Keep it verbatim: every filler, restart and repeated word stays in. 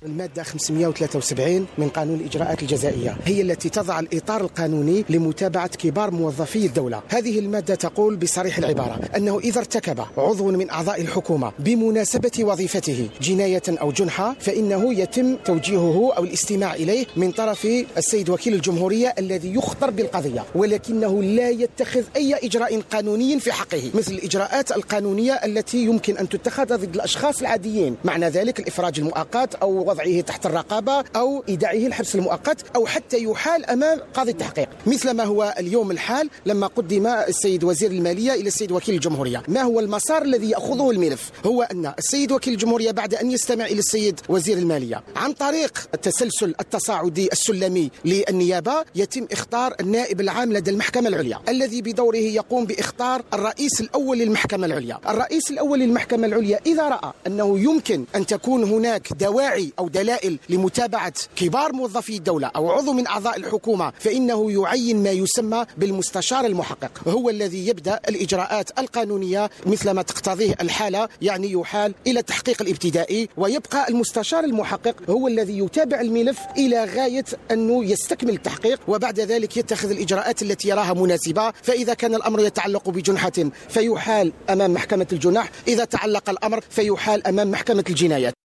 المادة خمسمئة وثلاثة وسبعين من قانون الإجراءات الجزائية هي التي تضع الإطار القانوني لمتابعة كبار موظفي الدولة. هذه المادة تقول بصريح العبارة أنه إذا ارتكب عضو من أعضاء الحكومة بمناسبة وظيفته جناية أو جنحة فإنه يتم توجيهه أو الاستماع إليه من طرف السيد وكيل الجمهورية الذي يخطر بالقضية، ولكنه لا يتخذ أي إجراء قانوني في حقه مثل الإجراءات القانونية التي يمكن أن تتخذ ضد الأشخاص العاديين، معنى ذلك الإفراج المؤقت أو وضعه تحت الرقابة أو إيداعه الحبس المؤقت أو حتى يحال أمام قاضي التحقيق، مثل ما هو اليوم الحال لما قدم السيد وزير المالية إلى السيد وكيل الجمهورية. ما هو المسار الذي يأخذه الملف؟ هو أن السيد وكيل الجمهورية بعد أن يستمع إلى السيد وزير المالية عن طريق التسلسل التصاعدي السلمي للنيابة يتم إخطار النائب العام لدى المحكمة العليا الذي بدوره يقوم بإخطار الرئيس الأول للمحكمة العليا. الرئيس الأول للمحكمة العليا إذا رأى أنه يمكن أن تكون هناك دواعي أو دلائل لمتابعة كبار موظفي الدولة أو عضو من أعضاء الحكومة فإنه يعين ما يسمى بالمستشار المحقق، هو الذي يبدأ الإجراءات القانونية مثل ما تقتضيه الحالة، يعني يحال إلى التحقيق الابتدائي ويبقى المستشار المحقق هو الذي يتابع الملف إلى غاية أنه يستكمل التحقيق وبعد ذلك يتخذ الإجراءات التي يراها مناسبة. فإذا كان الأمر يتعلق بجنحة فيحال أمام محكمة الجنح، إذا تعلق الأمر فيحال أمام محكمة الجنايات.